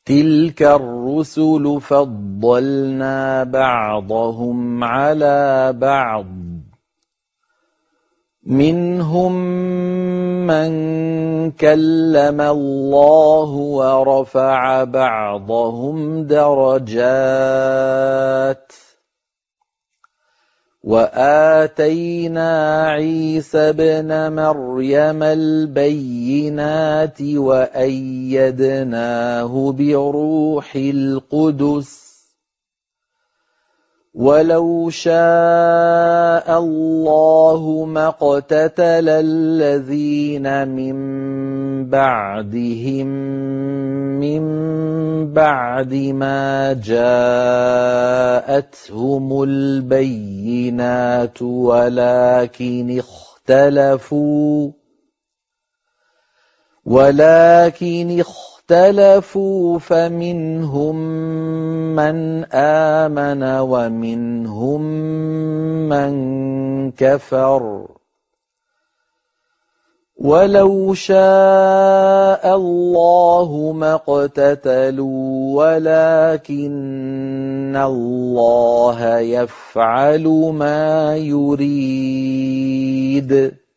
تِلْكَ الرُّسُلُ فَضَّلْنَا بَعْضَهُمْ عَلَىٰ بَعْضٍ ۖ مِّنْهُم مَّن كَلَّمَ اللَّهُ وَرَفَعَ بَعْضَهُمْ دَرَجَاتٍ ۚ وَآتَيْنَا عِيسَى ابْنَ مَرْيَمَ الْبَيِّنَاتِ وَأَيَّدْنَاهُ بِرُوحِ الْقُدُسِ ۗ وَلَوْ شَاءَ اللَّهُ مَا اقْتَتَلَ الَّذِينَ مِن بَعْدِهِم مِّن بَعْدِ مَا جَاءَتْهُمُ الْبَيِّنَاتُ ولكن اخْتَلَفُوا فَمِنْهُم مَّنْ آمَنَ وَمِنْهُم مَّن كَفَرَ ۚ وَلَوْ شَاءَ اللَّهُ مَا اقْتَتَلُوا وَلَٰكِنَّ اللَّهَ يَفْعَلُ مَا يُرِيدُ